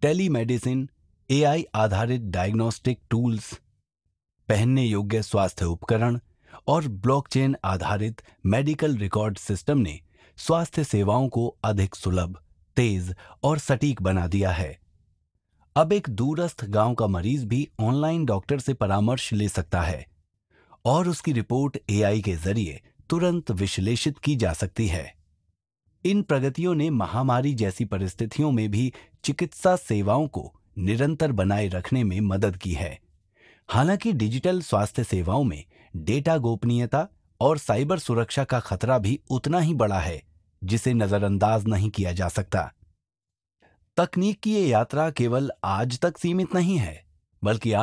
Telemedicine, AI आधारित diagnostic tools, पहनने योग्य स्वास्थ्य उपकरण और ब्लॉकचेन आधारित मेडिकल रिकॉर्ड सिस्टम ने स्वास्थ्य सेवाओं को अधिक सुलभ, तेज और सटीक बना दिया है। अब एक दूरस्थ गांव का मरीज भी ऑनलाइन डॉक्टर से परामर्श ले सकता है और उसकी रिपोर्ट एआई के जरिए तुरंत विश्लेषित की जा सकती है। इन प्रगतियों ने महामारी जैसी परिस्थितियों में भी चिकित्सा सेवाओं को निरंतर बनाए रखने में मदद की है। हालांकि डिजिटल स्वास्थ्य सेवाओं में डेटा गोपनीयता और साइबर सुरक्षा का खतरा भी उतना ही बड़ा है, जिसे नजरअंदाज नहीं किया जा सकता। तकनीक की ये यात्रा केवल आज तक सीमित नहीं है, बल्कि